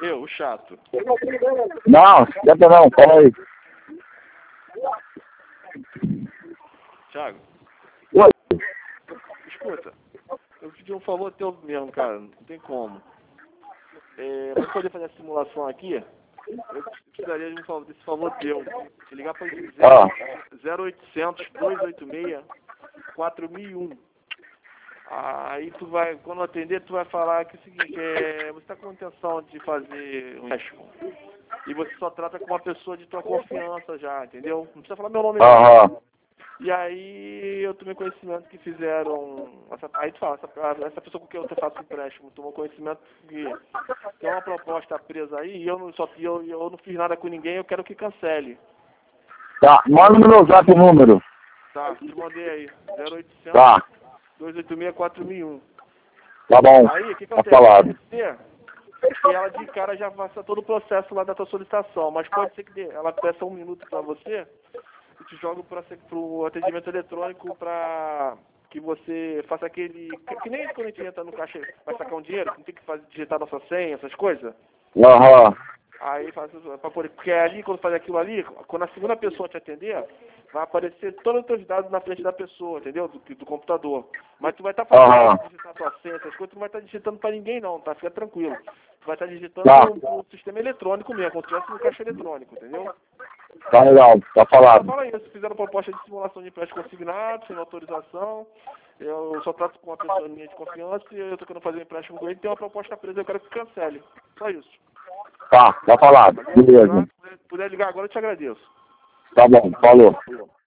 Eu, o chato. Não, esquenta não, fala aí. Thiago, Oi. escuta. Eu pedi um favor teu mesmo, cara. Não tem como. Pra poder fazer a simulação aqui, eu precisaria desse favor teu. Te ligar para esse 0800 286 4001. Aí tu vai, quando eu atender, tu vai falar que é o seguinte, você está com intenção de fazer um empréstimo. E você só trata com uma pessoa de tua confiança já, entendeu? Não precisa falar meu nome não. E aí eu tomei conhecimento que fizeram. Aí tu fala, essa pessoa com quem eu faço empréstimo tomou conhecimento que tem uma proposta presa aí e eu não fiz nada com ninguém, eu quero que cancele. Tá, manda no meu zap o número. Tá, te mandei aí. 0800 Tá. 286 4001. Tá bom. Aí, o que Tá acontece? falado. Que ela de cara já faça todo o processo lá da tua solicitação, mas pode ser que ela peça 1 minuto para você e te joga para o atendimento eletrônico para que você faça aquele. Que nem quando a gente entra no caixa vai sacar um dinheiro, que não tem que digitar nossa senha, essas coisas. Aí faz para poder. Porque ali, quando faz aquilo ali, quando a segunda pessoa te atender, vai aparecer todos os teus dados na frente da pessoa, entendeu? Do computador. Mas tu vai estar fazendo digitar tua senha, essas coisas, tu não vai estar digitando para ninguém não, tá? Fica tranquilo. Tu vai estar digitando no sistema eletrônico mesmo, como se estivesse no caixa eletrônico, entendeu? Tá legal, tá falado. Fala isso, fizeram proposta de simulação de empréstimo consignado, sem autorização. Eu só trato com uma pessoa minha de confiança e eu tô querendo fazer um empréstimo com ele, tem uma proposta presa, eu quero que cancele. Só isso. Tá falado. Beleza. Se puder ligar agora, eu te agradeço. Tá bom, falou.